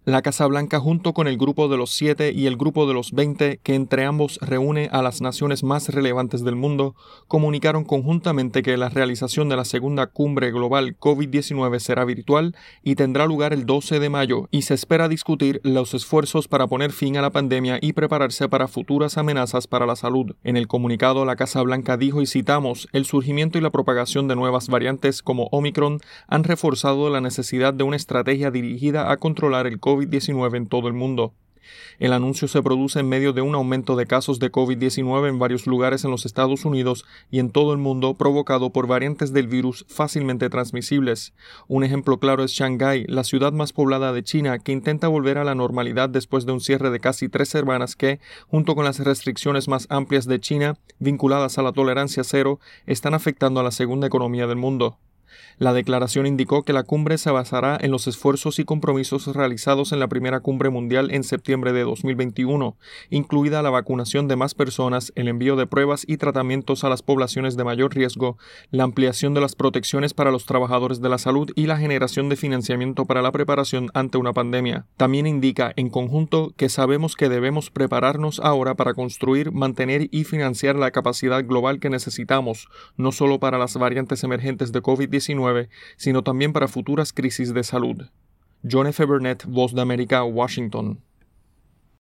La Casa Blanca, junto con el Grupo de los 7 y el Grupo de los 20, que entre ambos reúne a las naciones más relevantes del mundo, comunicaron conjuntamente que la realización de la segunda cumbre global COVID-19 será virtual y tendrá lugar el 12 de mayo, y se espera discutir los esfuerzos para poner fin a la pandemia y prepararse para futuras amenazas para la salud. En el comunicado, la Casa Blanca dijo, y citamos, el surgimiento y la propagación de nuevas variantes como Omicron han reforzado la necesidad de una estrategia dirigida a controlar el COVID-19 en todo el mundo. El anuncio se produce en medio de un aumento de casos de COVID-19 en varios lugares en los Estados Unidos y en todo el mundo provocado por variantes del virus fácilmente transmisibles. Un ejemplo claro es Shanghái, la ciudad más poblada de China, que intenta volver a la normalidad después de un cierre de casi 3 semanas que, junto con las restricciones más amplias de China, vinculadas a la tolerancia cero, están afectando a la segunda economía del mundo. La declaración indicó que la cumbre se basará en los esfuerzos y compromisos realizados en la primera cumbre mundial en septiembre de 2021, incluida la vacunación de más personas, el envío de pruebas y tratamientos a las poblaciones de mayor riesgo, la ampliación de las protecciones para los trabajadores de la salud y la generación de financiamiento para la preparación ante una pandemia. También indica, en conjunto, que sabemos que debemos prepararnos ahora para construir, mantener y financiar la capacidad global que necesitamos, no solo para las variantes emergentes de COVID-19, sino también para futuras crisis de salud. John F. Burnett, Voz de América, Washington.